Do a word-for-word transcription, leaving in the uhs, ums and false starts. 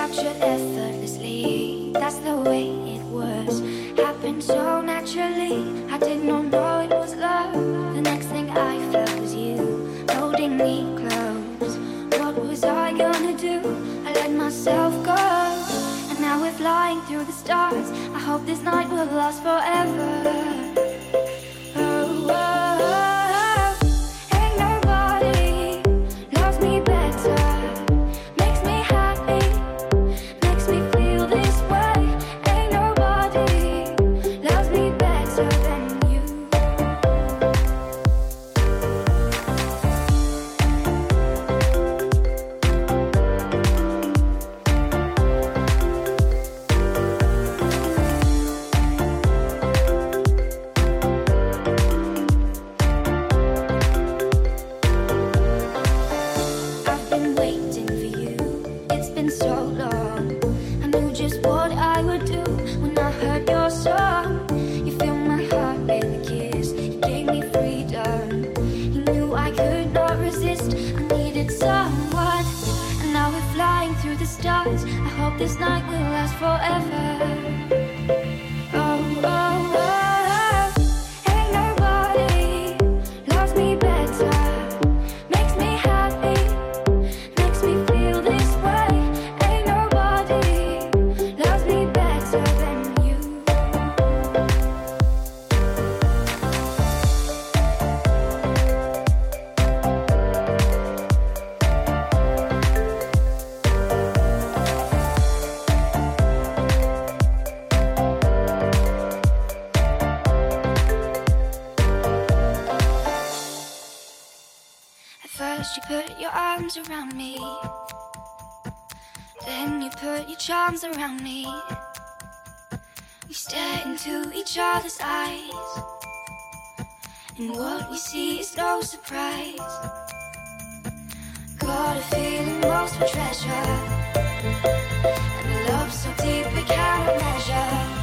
captured effortlessly. That's the way it was. Happened so naturally. I did not know it was love. The next thing I felt was you holding me close. What was I gonna do? I let myself go, and now we're flying through the stars. I hope this night will last forever. Oh, oh, oh. Ain't nobody loves me better. Makes me happy, makes me feel this way. Ain't nobody loves me better than you. I've been waiting for you, it's been so long. I knew just what I would do when I heard your song. You filled my heart with a kiss, you gave me freedom. You knew I could not resist, I needed someone. And now we're flying through the stars. I hope this night will last forever. Oh, oh, oh. Ain't nobody loves me better. Makes me happy, makes me feel this way. Ain't nobody loves me better than you. At first you put your arms around me, then you put your charms around me. We stare into each other's eyes, and what we see is no surprise. Got a feeling most for treasure, and a love so deep we cannot measure.